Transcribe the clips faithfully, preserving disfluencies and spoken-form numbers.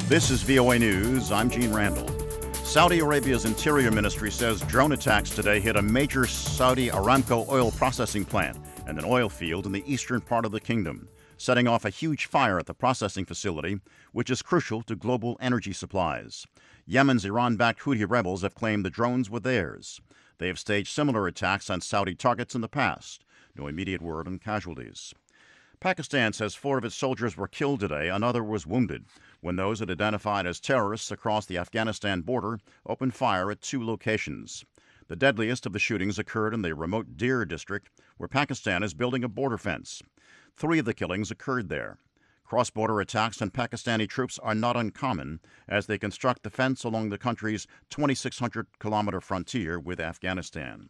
This is V O A News. I'm Gene Randall. Saudi Arabia's Interior Ministry says drone attacks today hit a major Saudi Aramco oil processing plant and an oil field in the eastern part of the kingdom, setting off a huge fire at the processing facility, which is crucial to global energy supplies. Yemen's Iran-backed Houthi rebels have claimed the drones were theirs. They have staged similar attacks on Saudi targets in the past. No immediate word on casualties. Pakistan says four of its soldiers were killed today, another was wounded, when those it identified as terrorists across the Afghanistan border opened fire at two locations. The deadliest of the shootings occurred in the remote Dir district, where Pakistan is building a border fence. Three of the killings occurred there. Cross-border attacks on Pakistani troops are not uncommon as they construct the fence along the country's twenty-six hundred kilometer frontier with Afghanistan.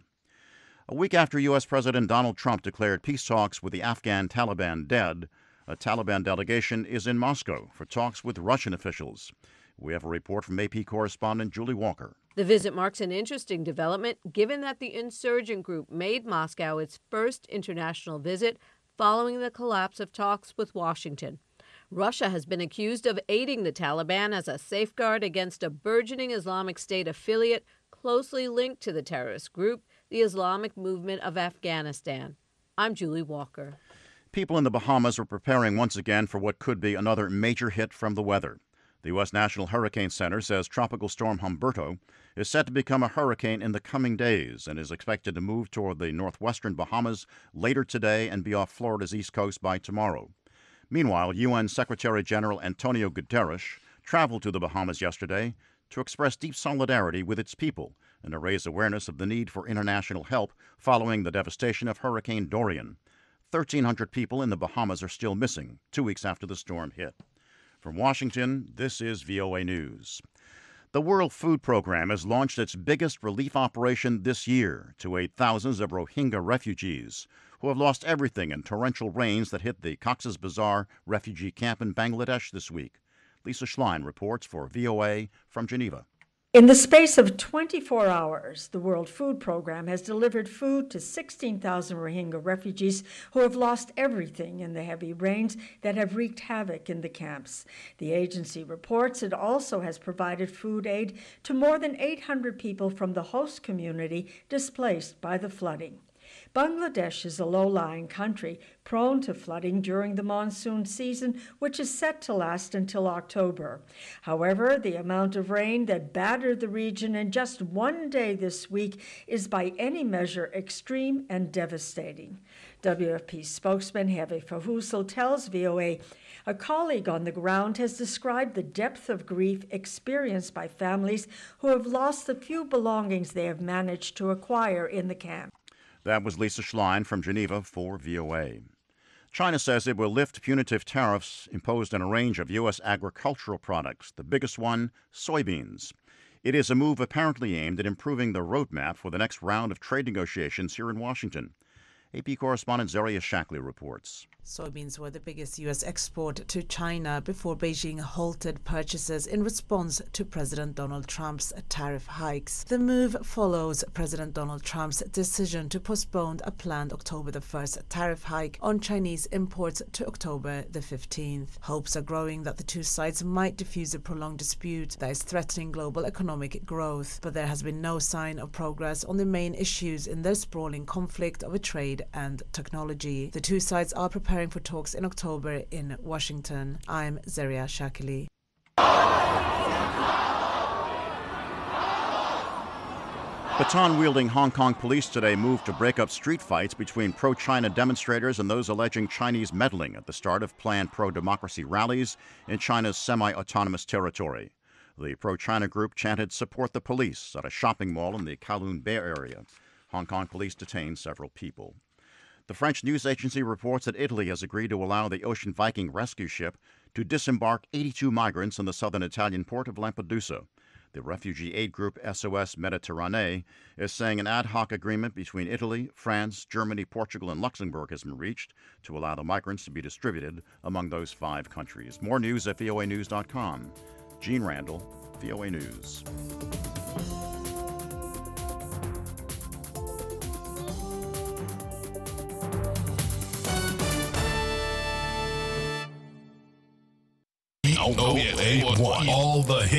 A week after U S. President Donald Trump declared peace talks with the Afghan Taliban dead, a Taliban delegation is in Moscow for talks with Russian officials. We have a report from A P correspondent Julie Walker. The visit marks an interesting development, given that the insurgent group made Moscow its first international visit following the collapse of talks with Washington. Russia has been accused of aiding the Taliban as a safeguard against a burgeoning Islamic State affiliate closely linked to the terrorist group, the Islamic Movement of Afghanistan. I'm Julie Walker. People in the Bahamas are preparing once again for what could be another major hit from the weather. The U S. National Hurricane Center says Tropical Storm Humberto is set to become a hurricane in the coming days and is expected to move toward the northwestern Bahamas later today and be off Florida's east coast by tomorrow. Meanwhile, U N Secretary General Antonio Guterres traveled to the Bahamas yesterday to express deep solidarity with its people and to raise awareness of the need for international help following the devastation of Hurricane Dorian. thirteen hundred people in the Bahamas are still missing, two weeks after the storm hit. From Washington, this is V O A News. The World Food Program has launched its biggest relief operation this year to aid thousands of Rohingya refugees who have lost everything in torrential rains that hit the Cox's Bazar refugee camp in Bangladesh this week. Lisa Schlein reports for V O A from Geneva. In the space of twenty-four hours, the World Food Program has delivered food to sixteen thousand Rohingya refugees who have lost everything in the heavy rains that have wreaked havoc in the camps. The agency reports it also has provided food aid to more than eight hundred people from the host community displaced by the flooding. Bangladesh is a low-lying country prone to flooding during the monsoon season, which is set to last until October. However, the amount of rain that battered the region in just one day this week is by any measure extreme and devastating. W F P spokesman Hervé Verhulst tells V O A a colleague on the ground has described the depth of grief experienced by families who have lost the few belongings they have managed to acquire in the camp. That was Lisa Schlein from Geneva for V O A. China says it will lift punitive tariffs imposed on a range of U S agricultural products, the biggest one, soybeans. It is a move apparently aimed at improving the roadmap for the next round of trade negotiations here in Washington. A P correspondent Zaria Shackley reports. Soybeans were the biggest U S export to China before Beijing halted purchases in response to President Donald Trump's tariff hikes. The move follows President Donald Trump's decision to postpone a planned October the first tariff hike on Chinese imports to October the fifteenth. Hopes are growing that the two sides might defuse a prolonged dispute that is threatening global economic growth, but there has been no sign of progress on the main issues in their sprawling conflict over trade and technology. The two sides are preparing for talks in October in Washington. I'm Zaria Shackley. Baton-wielding Hong Kong police today moved to break up street fights between pro-China demonstrators and those alleging Chinese meddling at the start of planned pro-democracy rallies in China's semi-autonomous territory. The pro-China group chanted "Support the police" at a shopping mall in the Kowloon Bay area. Hong Kong police detained several people. The French news agency reports that Italy has agreed to allow the Ocean Viking rescue ship to disembark eighty-two migrants in the southern Italian port of Lampedusa. The refugee aid group S O S Mediterranee is saying an ad hoc agreement between Italy, France, Germany, Portugal, and Luxembourg has been reached to allow the migrants to be distributed among those five countries. More news at V O A news dot com. Gene Randall, V O A News. oh eight one. All the hits.